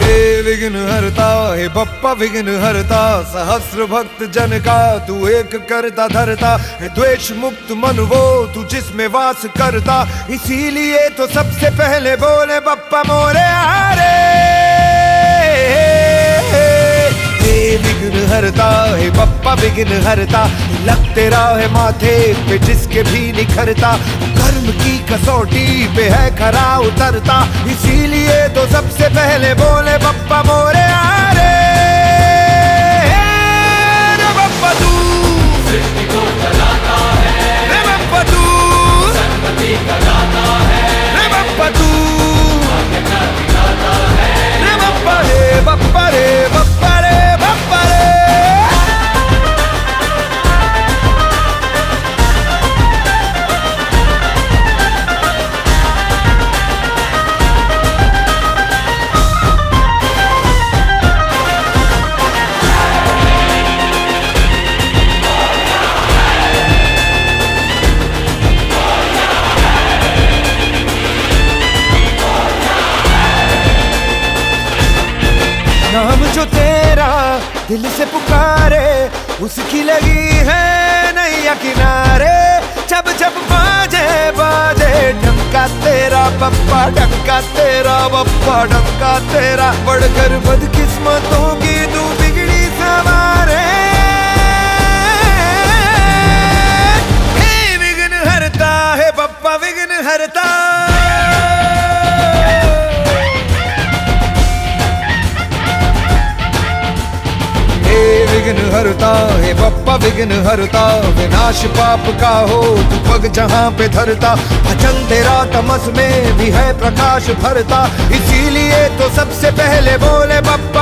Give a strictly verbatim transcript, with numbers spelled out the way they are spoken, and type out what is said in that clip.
विघ्न हरता हे बप्पा विघ्न हरता, सहस्र भक्त जन का तू एक करता धरता है। द्वेष मुक्त मन वो तू जिसमें वास करता, इसीलिए तो सबसे पहले बोले बप्पा मोरे हारे। हे विघ्न हरता हे बप्पा विघ्न हरता, लग तेरा है माथे पे जिसके भी निखरता, कर्म की कसौटी पे है खरा उतरता, इसीलिए तो सबसे पहले बोले बप्पा मोरे हारे। रे बप्पा तू सृष्टि को चलाता है, रे बप्पा तू सर्वति का दाता है, रे बप्पा तू भाग्य का विधाता है। रे बप्पा रे बप्पा रे बप्पा रे बप्पा रे। नाम जो तेरा दिल से पुकारे, उसकी लगी है नैया किनारे। जब जब बाजे बाजे डंका तेरा बप्पा, डंका तेरा बप्पा, डंका तेरा, बढ़कर बदकिस्मतों की तू बिगड़ी सवारे। हे विघ्न हरता है बप्पा विघ्न हरता। विघ्न हरता हे बप्पा विघ्न हरता, विनाश पाप का हो तू पग जहाँ पे धरता, भजन तेरा तमस में भी है प्रकाश भरता, इसीलिए तो सबसे पहले बोले बप्पा